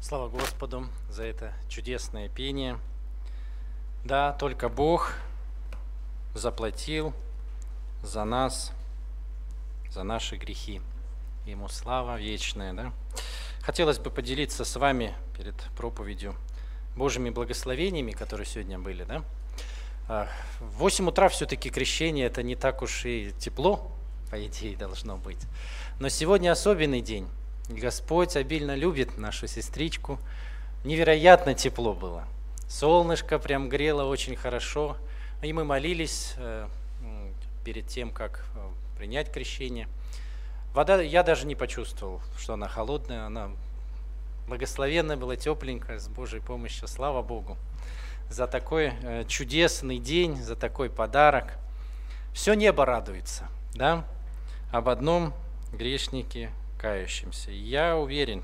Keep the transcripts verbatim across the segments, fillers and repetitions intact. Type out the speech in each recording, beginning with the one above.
Слава Господу за это чудесное пение. Да, только Бог заплатил за нас, за наши грехи. Ему слава вечная, да? Хотелось бы поделиться с вами перед проповедью Божьими благословениями, которые сегодня были, да? В восемь утра все-таки крещение – это не так уж и тепло, по идее, должно быть. Но сегодня особенный день. Господь обильно любит нашу сестричку. Невероятно тепло было. Солнышко прям грело очень хорошо. И мы молились перед тем, как принять крещение. Вода, я даже не почувствовал, что она холодная. Она благословенная была, тепленькая, с Божьей помощью. Слава Богу за такой чудесный день, за такой подарок. Все небо радуется, да? Об одном грешнике кающимся. И я уверен,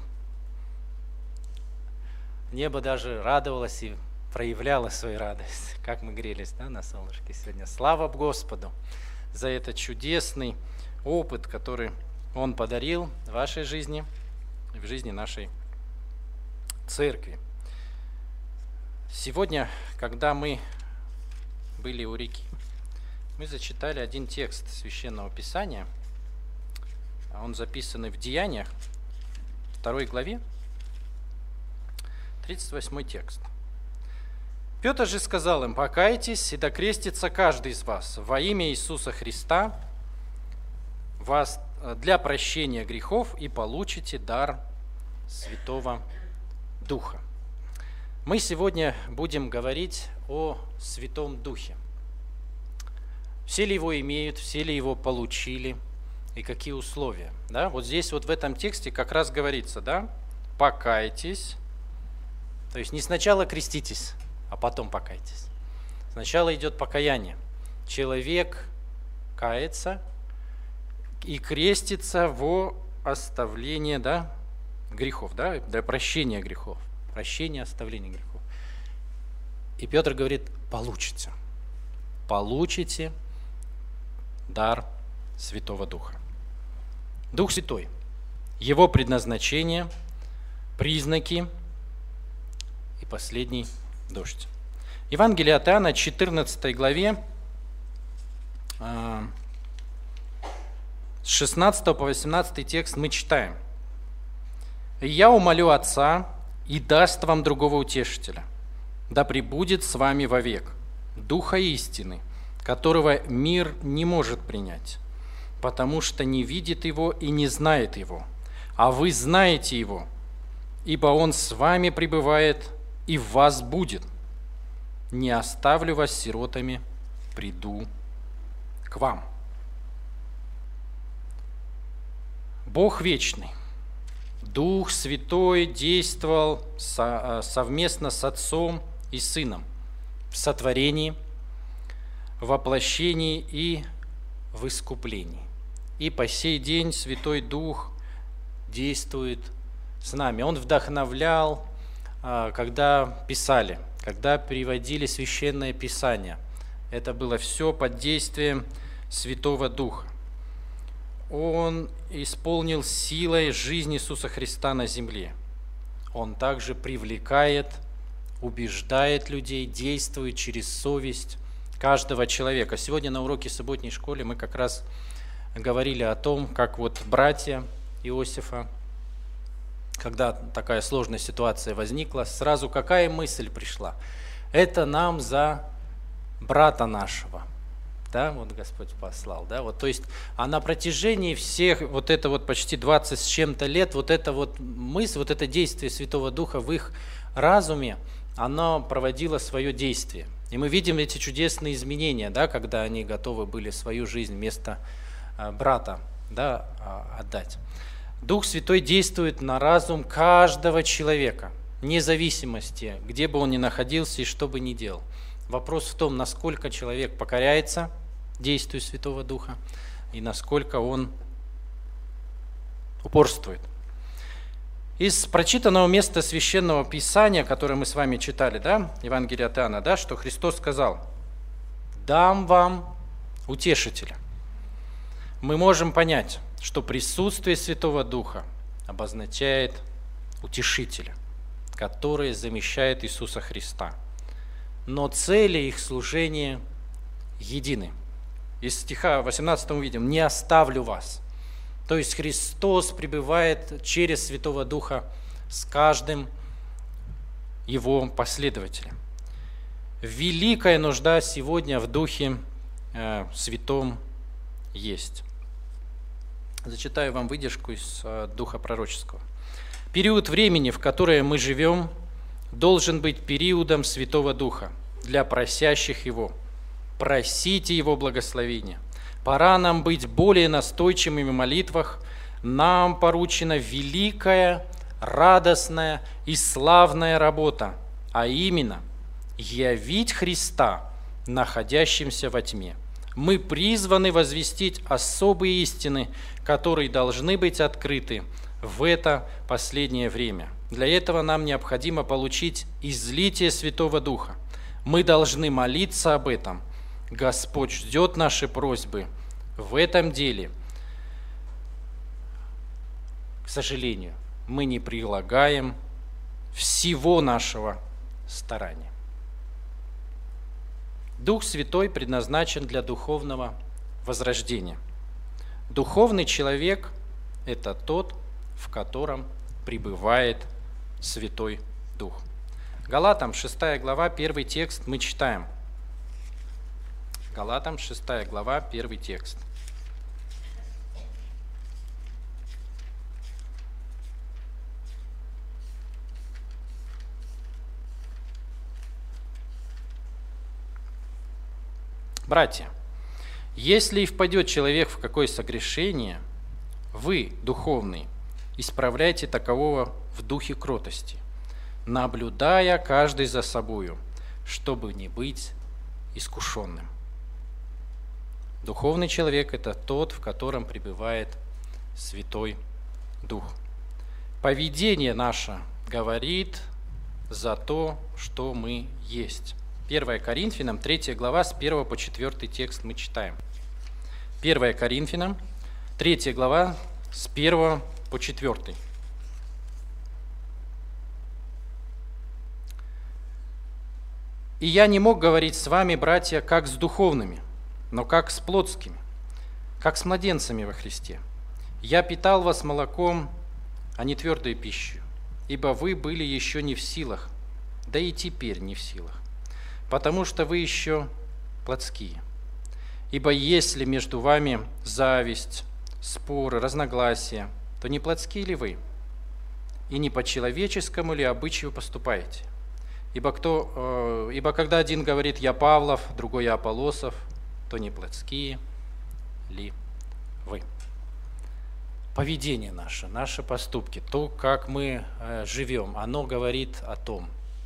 небо даже радовалось и проявляло свою радость, как мы грелись, да, на солнышке сегодня. Слава Господу за этот чудесный опыт, который Он подарил в вашей жизни и в жизни нашей церкви. Сегодня, когда мы были у реки, мы зачитали один текст Священного Писания. Он записан в Деяниях, второй главе, тридцать восьмой текст. «Петр же сказал им: покайтесь, и докрестится каждый из вас во имя Иисуса Христа вас для прощения грехов, и получите дар Святого Духа». Мы сегодня будем говорить о Святом Духе. Все ли его имеют, все ли его получили? И какие условия? Да? Вот здесь, вот в этом тексте как раз говорится, да, покайтесь. То есть не сначала креститесь, а потом покайтесь. Сначала идет покаяние. Человек кается и крестится во оставление, да, грехов, да, для прощения грехов. Прощение, оставление грехов. И Петр говорит: получите. Получите дар Святого Духа. Дух Святой, Его предназначение, признаки и последний дождь. Евангелие от Иоанна, четырнадцатой главе, с шестнадцатого по восемнадцатый текст мы читаем: «И я умолю Отца, и даст вам другого утешителя, да пребудет с вами вовек, Духа истины, которого мир не может принять, потому что не видит его и не знает его. А вы знаете его, ибо он с вами пребывает и в вас будет. Не оставлю вас сиротами, приду к вам». Бог вечный, Дух Святой действовал совместно с Отцом и Сыном в сотворении, в воплощении и в искуплении. И по сей день Святой Дух действует с нами. Он вдохновлял, когда писали, когда переводили Священное Писание. Это было все под действием Святого Духа. Он исполнил силой жизнь Иисуса Христа на земле. Он также привлекает, убеждает людей, действует через совесть каждого человека. Сегодня на уроке субботней школы мы как раз говорили о том, как вот братья Иосифа, когда такая сложная ситуация возникла, сразу какая мысль пришла? Это нам за брата нашего. Да, вот Господь послал. Да, вот, то есть, а на протяжении всех, вот это вот почти двадцать с чем-то лет, вот эта вот мысль, вот это действие Святого Духа в их разуме, оно проводило свое действие. И мы видим эти чудесные изменения, да, когда они готовы были свою жизнь вместо брата, да, отдать. Дух Святой действует на разум каждого человека, вне зависимости, где бы он ни находился и что бы ни делал. Вопрос в том, насколько человек покоряется действию Святого Духа и насколько он упорствует. Из прочитанного места Священного Писания, которое мы с вами читали, да, Евангелие от Иоанна, да, что Христос сказал: «Дам вам утешителя». Мы можем понять, что присутствие Святого Духа обозначает утешителя. которые замещают Иисуса Христа. Но цели их служения едины. Из стиха восемнадцатого видим: «Не оставлю вас». То есть Христос пребывает через Святого Духа с каждым Его последователем. Великая нужда сегодня в Духе э, Святом есть. Зачитаю вам выдержку из э, Духа Пророческого. «Период времени, в которое мы живем, должен быть периодом Святого Духа для просящих Его. Просите Его благословения. Пора нам быть более настойчивыми в молитвах. Нам поручена великая, радостная и славная работа, а именно явить Христа, находящимся во тьме. Мы призваны возвестить особые истины, которые должны быть открыты в это последнее время. Для этого нам необходимо получить излитие Святого Духа. Мы должны молиться об этом. Господь ждет наши просьбы в этом деле. К сожалению, мы не прилагаем всего нашего старания. Дух Святой предназначен для духовного возрождения. Духовный человек – это тот, в котором пребывает Святой Дух. Галатам шестая глава, первый текст мы читаем. Галатам шестая глава, первый текст. Братья, если и впадет человек в какое согрешение, вы, духовные, исправляйте такового в духе кротости, наблюдая каждый за собою, чтобы не быть искушенным. Духовный человек – это тот, в котором пребывает Святой Дух. Поведение наше говорит за то, что мы есть. первое Коринфянам, третья глава, с первого по четвёртый текст мы читаем. первое Коринфянам, третья глава, с первого по четвёртый. «И я не мог говорить с вами, братья, как с духовными, но как с плотскими, как с младенцами во Христе. Я питал вас молоком, а не твердой пищей, ибо вы были еще не в силах, да и теперь не в силах, потому что вы еще плотские. Ибо если между вами зависть, споры, разногласия, то не плотские ли вы? И не по человеческому ли обычаю поступаете? Ибо, кто, э, ибо когда один говорит «я Павлов», другой «я Аполлосов», то не плотские ли вы?» Поведение наше, наши поступки, то, как мы э, живем, оно говорит о том,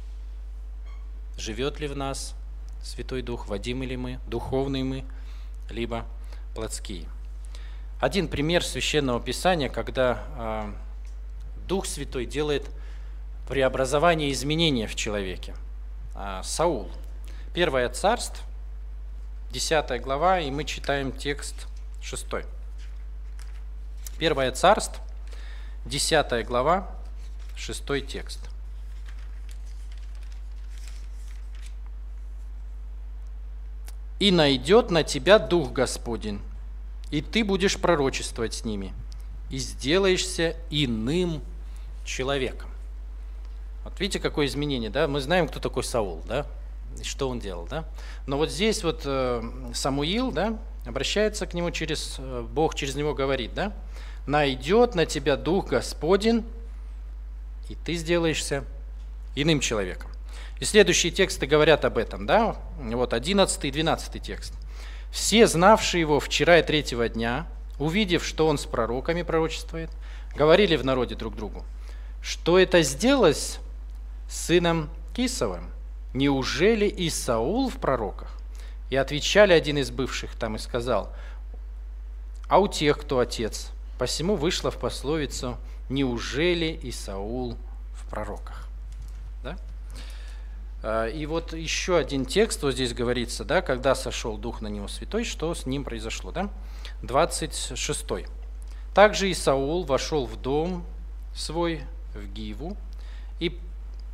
живет ли в нас Святой Дух, водимы ли мы, духовные мы, либо плотские. Один пример Священного Писания, когда э, Дух Святой делает преобразование, изменения в человеке. Э, Саул. Первое Царств, десятая глава, и мы читаем текст шестой. Первое Царств, десятая глава, шестой текст. «И найдет на тебя Дух Господень, и ты будешь пророчествовать с ними, и сделаешься иным человеком». Вот видите, какое изменение, да? Мы знаем, кто такой Саул, да? И что он делал, да? Но вот здесь вот э, Самуил, да, обращается к нему через, э, Бог через него говорит, да? «Найдет на тебя Дух Господень, и ты сделаешься иным человеком». И следующие тексты говорят об этом, да? Вот одиннадцатый и двенадцатый текст. «Все, знавшие его вчера и третьего дня, увидев, что он с пророками пророчествует, говорили в народе друг другу, что это сделалось с сыном Кисовым? Неужели и Саул в пророках?» И отвечали один из бывших там и сказал: «А у тех, кто отец, посему вышло в пословицу: неужели и Саул в пророках?» Да? И вот еще один текст, вот здесь говорится, да, когда сошел Дух на него Святой, что с ним произошло, да? двадцать шестой. «Также и Саул вошел в дом свой, в Гиву, и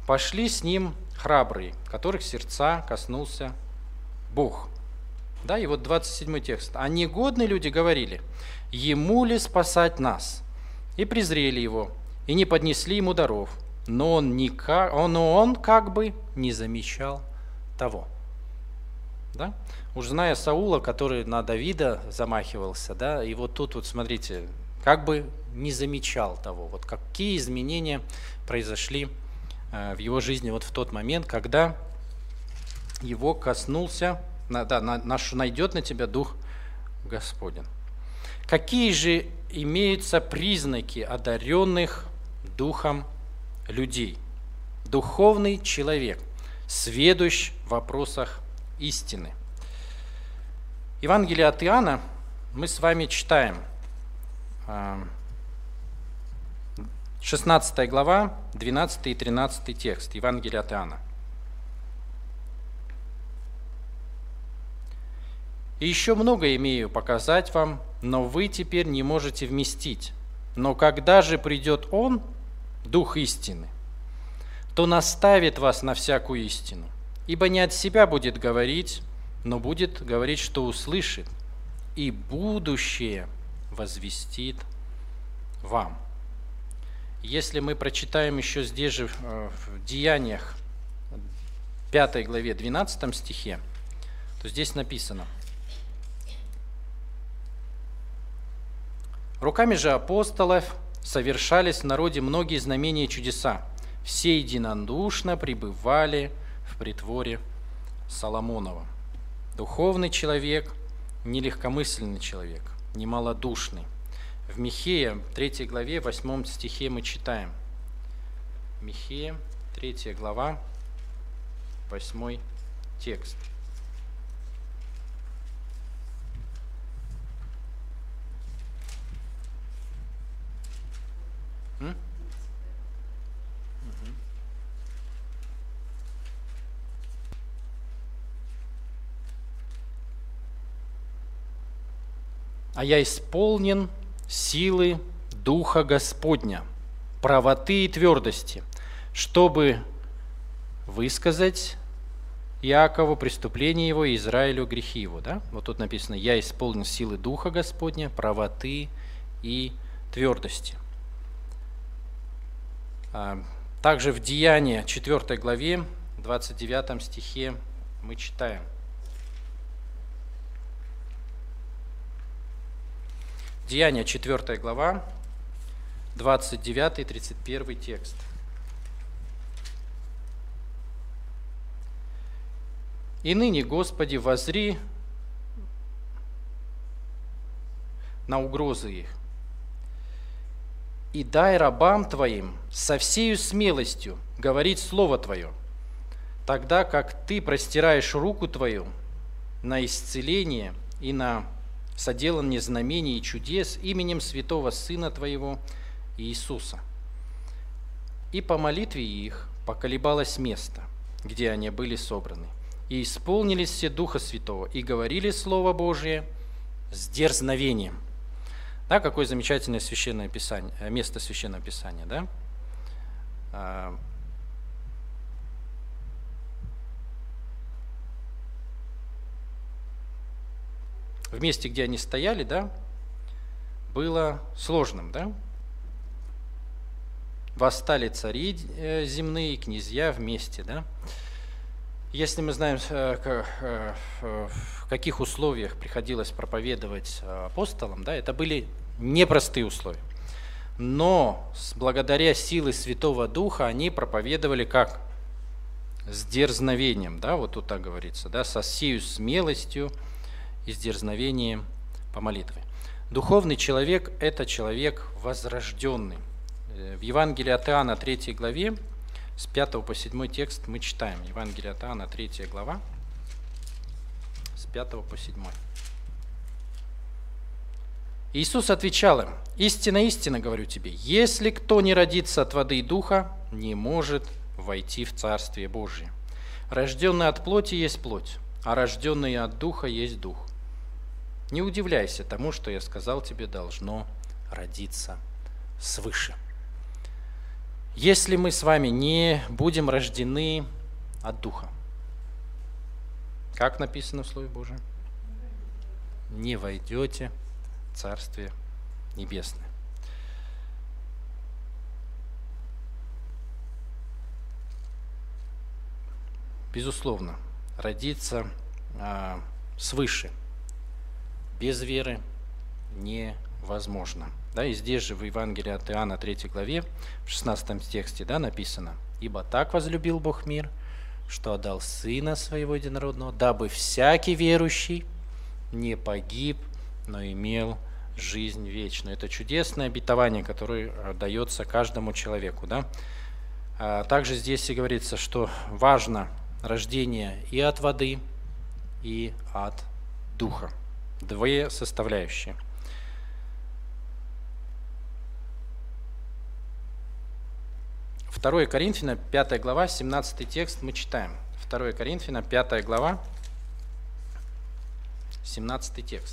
пошли с ним храбрые, которых сердца коснулся Бог. Да, и вот двадцать седьмой текст. А негодные люди говорили: ему ли спасать нас? И презрели его, и не поднесли ему даров. Но он, никак, он, он как бы не замечал того. Да? Уж зная Саула, который на Давида замахивался, да, и вот тут вот смотрите, как бы не замечал того. Вот какие изменения произошли э, в его жизни вот в тот момент, когда его коснулся, на, да, на, наш, найдет на тебя Дух Господень. Какие же имеются признаки одаренных Духом людей? Духовный человек, сведущ в вопросах истины. Евангелие от Иоанна мы с вами читаем. шестнадцатая глава, двенадцатый и тринадцатый текст. Евангелие от Иоанна. «И еще много имею показать вам, но вы теперь не можете вместить. Но когда же придет Он, Дух истины, то наставит вас на всякую истину. Ибо не от себя будет говорить, но будет говорить, что услышит, и будущее возвестит вам». Если мы прочитаем еще здесь же в Деяниях, пятой главе, двенадцатом стихе, то здесь написано: «Руками же апостолов совершались в народе многие знамения и чудеса. Все единодушно пребывали в притворе Соломонова». Духовный человек, не легкомысленный человек, не малодушный. В Михея, третьей главе, восьмом стихе мы читаем. Михея, третья глава, восьмой текст. М? «А я исполнен силы Духа Господня, правоты и твердости, чтобы высказать Иакову преступление его и Израилю грехи его». Да? Вот тут написано: «Я исполнен силы Духа Господня, правоты и твердости». Также в Деянии, четвёртой главе, двадцать девятом стихе мы читаем. Деяния, четвёртая глава, двадцать девятый тридцать первый текст. «И ныне, Господи, воззри на угрозы их, и дай рабам Твоим со всею смелостью говорить Слово Твое, тогда как Ты простираешь руку Твою на исцеление и на соделание знамений и чудес именем святого Сына Твоего Иисуса. И по молитве их поколебалось место, где они были собраны, и исполнились все Духа Святого, и говорили Слово Божие с дерзновением». Да, какое замечательное священное писание, место священного писания, да? В месте, где они стояли, да, было сложным, да? Восстали цари земные, князья вместе, да? Если мы знаем, в каких условиях приходилось проповедовать апостолам, да, это были непростые условия. Но благодаря силе Святого Духа они проповедовали как? С дерзновением, да, вот тут так говорится, да, со сею смелостью и с дерзновением по молитве. Духовный человек – это человек возрожденный. В Евангелии от Иоанна, третьей главе, с пятого по седьмой текст мы читаем. Евангелие от Иоанна, третья глава, с пятого по седьмой. Иисус отвечал им: «Истинно, истинно говорю тебе, если кто не родится от воды и духа, не может войти в Царствие Божие. Рожденный от плоти есть плоть, а рожденный от духа есть дух. Не удивляйся тому, что я сказал тебе, должно родиться свыше». если мы с вами не будем рождены от Духа. Как написано в Слове Божьем? Не войдете в Царствие Небесное. Безусловно, родиться а, свыше без веры невозможно. Да, и здесь же в Евангелии от Иоанна третьей главе, в шестнадцатом тексте, да, написано: «Ибо так возлюбил Бог мир, что отдал Сына Своего Единородного, дабы всякий верующий не погиб, но имел жизнь вечную». Это чудесное обетование, которое дается каждому человеку. Да? А также здесь и говорится, что важно рождение и от воды, и от Духа. Две составляющие. второе Коринфянам, пятая глава, семнадцатый текст мы читаем. второе Коринфянам, пятая глава, семнадцатый текст.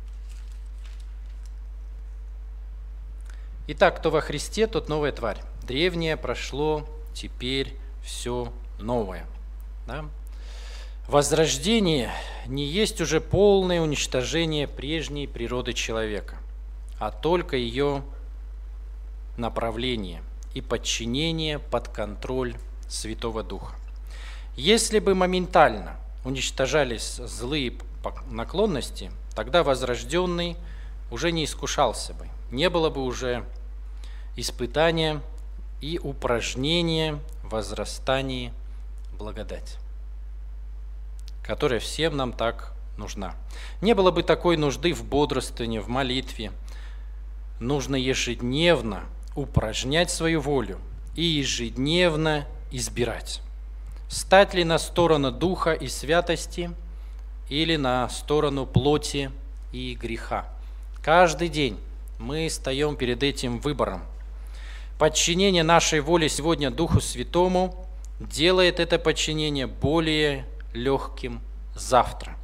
«Итак, кто во Христе, тот новая тварь. Древнее прошло, теперь все новое». Да? Возрождение не есть уже полное уничтожение прежней природы человека, а только ее направление и подчинение под контроль Святого Духа. Если бы моментально уничтожались злые наклонности, тогда возрожденный уже не искушался бы, не было бы уже испытания и упражнения в возрастании благодати, которая всем нам так нужна. Не было бы такой нужды в бодрствовании, в молитве. Нужно ежедневно упражнять свою волю и ежедневно избирать, стать ли на сторону Духа и святости или на сторону плоти и греха. Каждый день мы встаем перед этим выбором. Подчинение нашей воли сегодня Духу Святому делает это подчинение более легким завтра.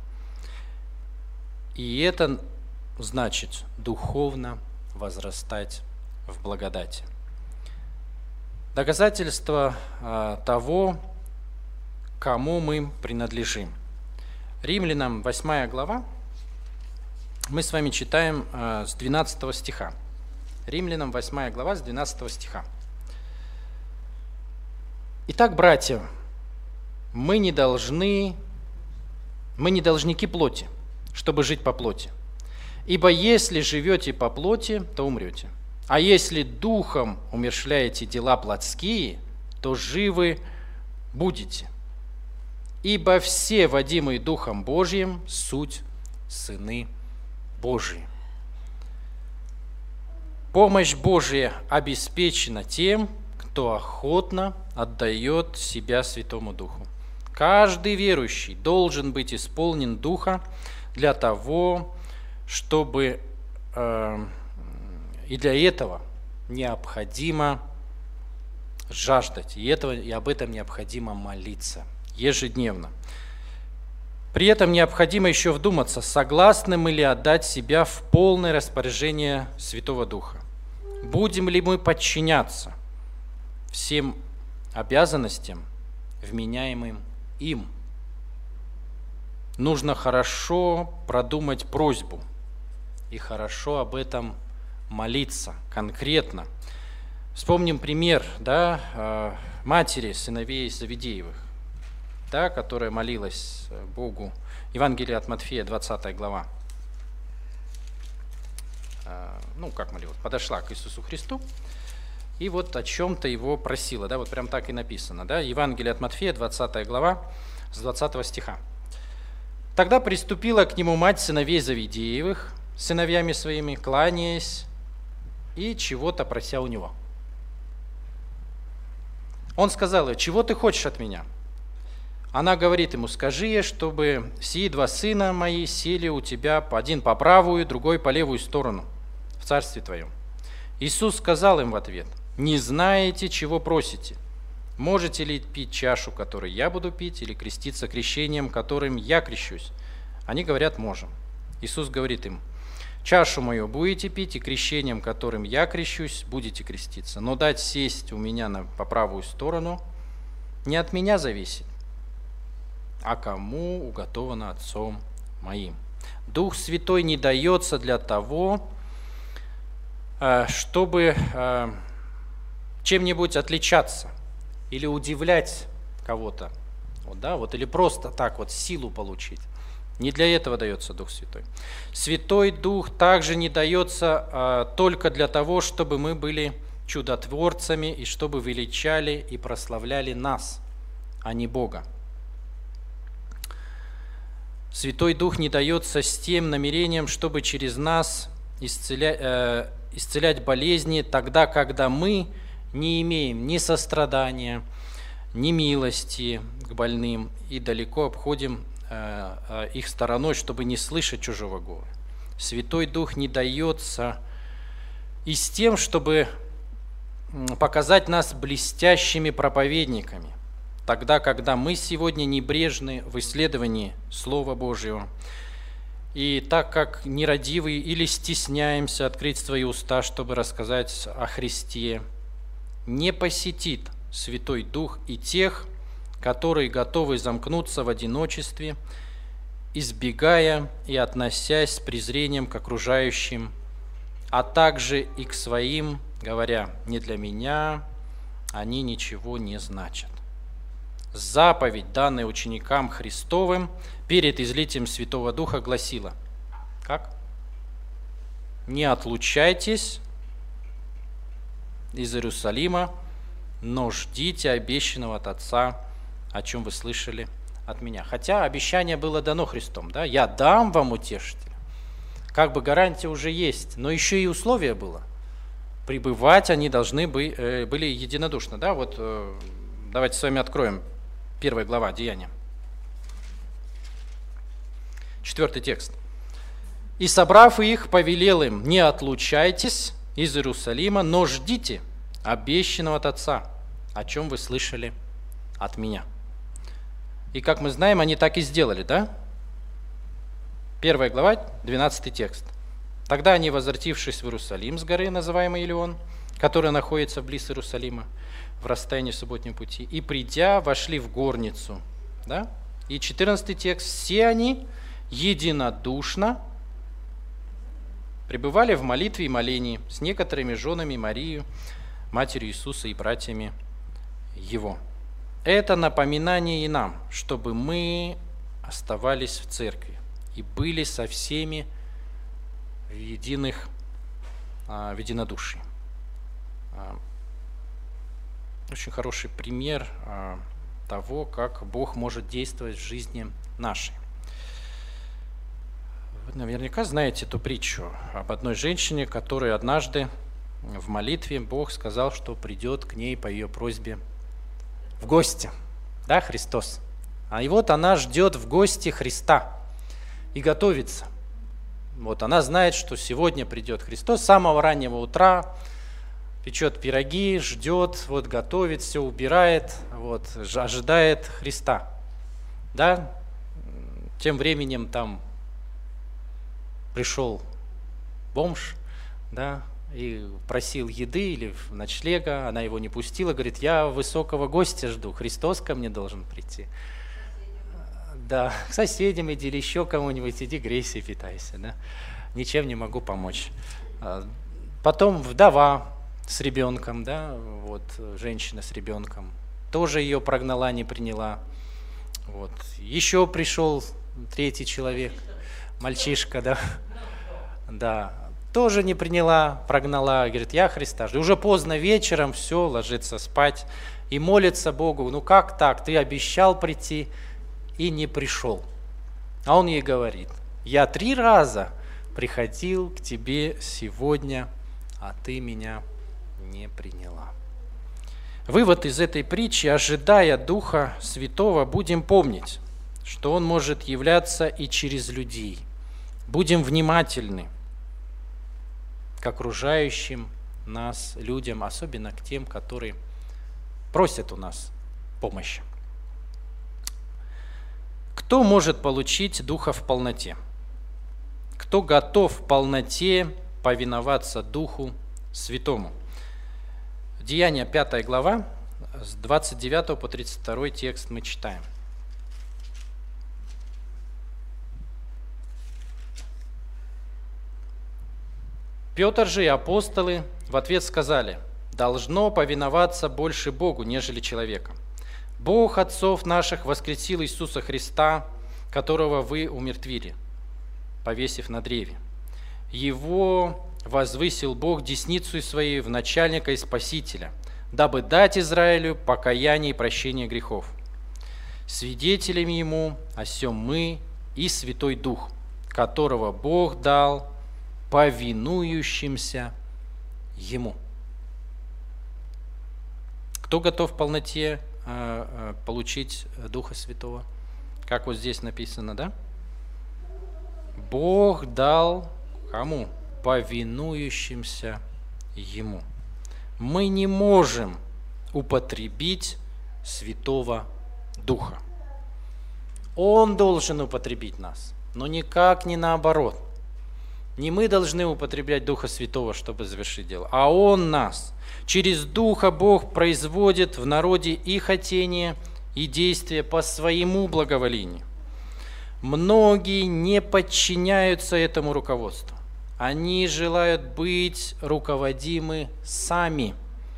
И это значит духовно возрастать в благодати. Доказательство а, того, кому мы принадлежим. Римлянам восьмая глава, мы с вами читаем а, с двенадцатого стиха. Римлянам восьмая глава с двенадцатого стиха. «Итак, братья, мы не должны, мы не должники плоти, чтобы жить по плоти. Ибо если живете по плоти, то умрете. А если духом умерщвляете дела плотские, то живы будете. Ибо все, водимые Духом Божьим, суть сыны Божии». Помощь Божия обеспечена тем, кто охотно отдает себя Святому Духу. Каждый верующий должен быть исполнен Духа для того, чтобы э, и для этого необходимо жаждать, и, этого, и об этом необходимо молиться ежедневно. При этом необходимо еще вдуматься, согласны мы ли отдать себя в полное распоряжение Святого Духа. Будем ли мы подчиняться всем обязанностям, вменяемым им. Нужно хорошо продумать просьбу и хорошо об этом молиться конкретно. Вспомним пример, да, матери сыновей Завидеевых, да, которая молилась Богу. Евангелие от Матфея, двадцатая глава. Ну, как молилась? Подошла к Иисусу Христу и вот о чем-то его просила. Да, вот прям так и написано. Да? Евангелие от Матфея, двадцатая глава, с двадцатого стиха. «Тогда приступила к нему мать сыновей Завидеевых, сыновьями своими, кланяясь и чего-то прося у него. Он сказал ей: чего ты хочешь от меня? Она говорит ему: скажи, чтобы сии два сына мои сели у тебя, один по правую, другой по левую сторону, в царстве твоем. Иисус сказал им в ответ: не знаете, чего просите. Можете ли пить чашу, которую я буду пить, или креститься крещением, которым я крещусь? Они говорят: можем. Иисус говорит им: Чашу мою будете пить, и крещением, которым я крещусь, будете креститься. Но дать сесть у меня на, по правую сторону не от меня зависит, а кому уготовано Отцом моим. Дух Святой не дается для того, чтобы чем-нибудь отличаться или удивлять кого-то, вот, да, вот, или просто так вот силу получить. Не для этого дается Дух Святой. Святой Дух также не дается а, только для того, чтобы мы были чудотворцами и чтобы величали и прославляли нас, а не Бога. Святой Дух не дается с тем намерением, чтобы через нас исцелять, э, исцелять болезни, тогда, когда мы не имеем ни сострадания, ни милости к больным и далеко обходим их стороной, чтобы не слышать чужого говора. Святой Дух не дается и с тем, чтобы показать нас блестящими проповедниками, тогда, когда мы сегодня небрежны в исследовании Слова Божьего, и так как нерадивые или стесняемся открыть свои уста, чтобы рассказать о Христе, не посетит Святой Дух и тех, которые готовы замкнуться в одиночестве, избегая и относясь с презрением к окружающим, а также и к своим, говоря: «Не для меня они ничего не значат». Заповедь, данная ученикам Христовым перед излитием Святого Духа, гласила: как? «Не отлучайтесь из Иерусалима, но ждите обещанного от Отца, о чем вы слышали от меня». Хотя обещание было дано Христом, да? «Я дам вам утешителя». Как бы гарантия уже есть, но еще и условие было. Пребывать они должны были, были единодушно. Да? Вот, давайте с вами откроем первая глава Деяния. Четвертый текст. «И, собрав их, повелел им: не отлучайтесь из Иерусалима, но ждите обещанного от Отца, о чем вы слышали от меня». И, как мы знаем, они так и сделали, да? Первая глава, двенадцатый текст. «Тогда они, возвратившись в Иерусалим с горы, называемой Илион, которая находится вблиз Иерусалима, в расстоянии субботнего пути, и, придя, вошли в горницу». Да? И четырнадцатый текст. «Все они единодушно пребывали в молитве и молении с некоторыми женами Марию, матерью Иисуса, и братьями Его». Это напоминание и нам, чтобы мы оставались в церкви и были со всеми в единых, в единодушии. Очень хороший пример того, как Бог может действовать в жизни нашей. Вы наверняка знаете эту притчу об одной женщине, которая однажды в молитве Бог сказал, что придет к ней по ее просьбе в гости, да, Христос. А и вот она ждет в гости Христа и готовится. Вот она знает, что сегодня придет Христос с самого раннего утра, печет пироги, ждет, вот готовит, все убирает, вот, ожидает Христа. Да? Тем временем там пришел бомж, да, и просил еды или ночлега, она его не пустила, говорит: «Я высокого гостя жду, Христос ко мне должен прийти». Да, к соседям иди или еще кому-нибудь, иди грейся и питайся, да? Ничем не могу помочь. Потом вдова с ребенком, да, вот женщина с ребенком, тоже ее прогнала, не приняла. Вот. Еще пришел третий человек, мальчишка, да, да, тоже не приняла, прогнала, говорит: «Я Христа жду». Уже поздно вечером, все, ложится спать и молится Богу: «Ну как так? Ты обещал прийти и не пришел». А он ей говорит: «Я три раза приходил к тебе сегодня, а ты меня не приняла». Вывод из этой притчи: ожидая Духа Святого, будем помнить, что Он может являться и через людей. Будем внимательны к окружающим нас людям, особенно к тем, которые просят у нас помощи. Кто может получить Духа в полноте? кто готов в полноте повиноваться Духу Святому. Деяния пятая глава, с двадцать девятого по тридцать второй текст мы читаем. Петр же и апостолы в ответ сказали: «Должно повиноваться больше Богу, нежели человеком. Бог отцов наших воскресил Иисуса Христа, которого вы умертвили, повесив на древе. Его возвысил Бог десницей своей в начальника и спасителя, дабы дать Израилю покаяние и прощение грехов. Свидетелями ему о сем мы и Святой Дух, которого Бог дал повинующимся Ему». Кто готов в полноте э, получить Духа Святого? Как вот здесь написано, да? Бог дал кому? Повинующимся Ему. Мы не можем употребить Святого Духа. Он должен употребить нас, но никак не наоборот. Не мы должны употреблять Духа Святого, чтобы завершить дело, а Он нас. Через Духа Бог производит в народе и хотение, и действия по своему благоволению. Многие не подчиняются этому руководству. Они желают быть руководимы сами.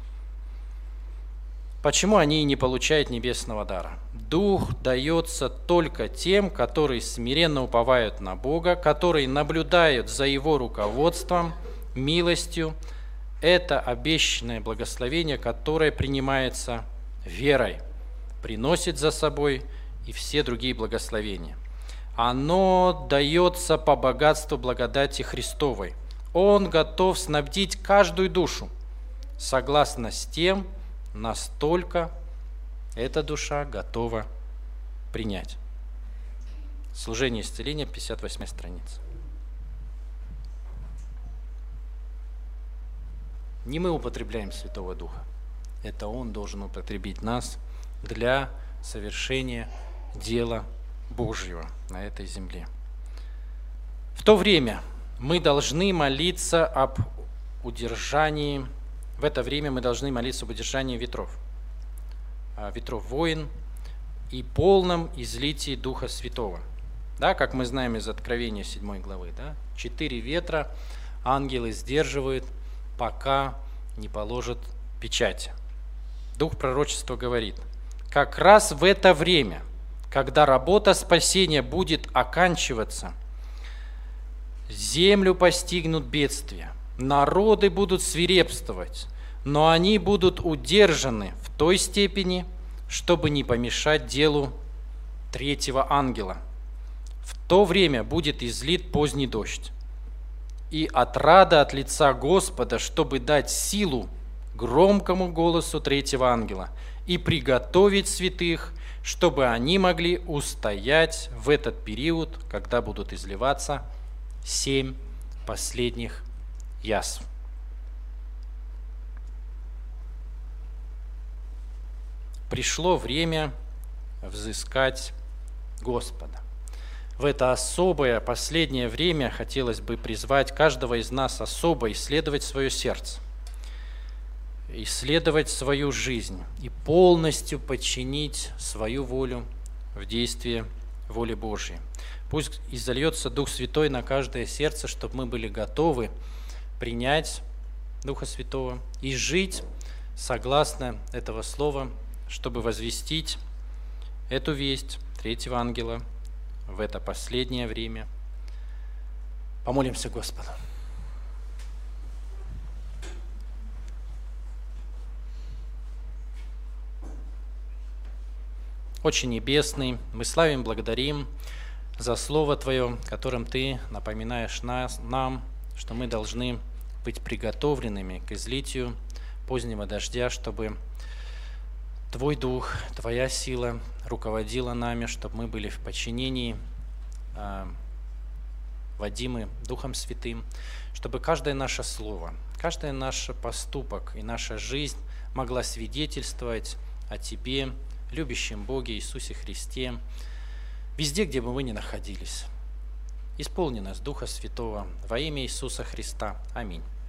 Почему они не получают небесного дара? Дух дается только тем, которые смиренно уповают на Бога, которые наблюдают за Его руководством, милостью. Это обещанное благословение, которое принимается верой, приносит за собой и все другие благословения. Оно дается по богатству благодати Христовой. Он готов снабдить каждую душу, согласно с тем, настолько эта душа готова принять. Служение исцеления, пятьдесят восьмая страница. Не мы употребляем Святого Духа. Это Он должен употребить нас для совершения дела Божьего на этой земле. В то время мы должны молиться об удержании, в это время мы должны молиться об удержании ветров, ветров войн и полном излитии Духа Святого. Да, как мы знаем из Откровения седьмой главы, да, четыре ветра ангелы сдерживают, пока не положат печать. Дух пророчества говорит: как раз в это время, когда работа спасения будет оканчиваться, землю постигнут бедствия, народы будут свирепствовать, но они будут удержаны в той степени, чтобы не помешать делу третьего ангела. В то время будет излит поздний дождь, и отрада от лица Господа, чтобы дать силу громкому голосу третьего ангела и приготовить святых, чтобы они могли устоять в этот период, когда будут изливаться семь последних язв. Пришло время взыскать Господа. В это особое последнее время хотелось бы призвать каждого из нас особо исследовать свое сердце, исследовать свою жизнь и полностью подчинить свою волю в действие воли Божьей. Пусть изольется Дух Святой на каждое сердце, чтобы мы были готовы принять Духа Святого и жить согласно этого слова, чтобы возвестить эту весть третьего ангела в это последнее время. Помолимся Господу. Очень небесный, мы славим, благодарим за Слово Твое, которым Ты напоминаешь нас, нам, что мы должны быть приготовленными к излитию позднего дождя, чтобы Твой Дух, Твоя сила руководила нами, чтобы мы были в подчинении, э, водимы Духом Святым, чтобы каждое наше слово, каждый наш поступок и наша жизнь могла свидетельствовать о Тебе, любящем Боге Иисусе Христе, везде, где бы мы ни находились. Исполни нас Духа Святого во имя Иисуса Христа. Аминь.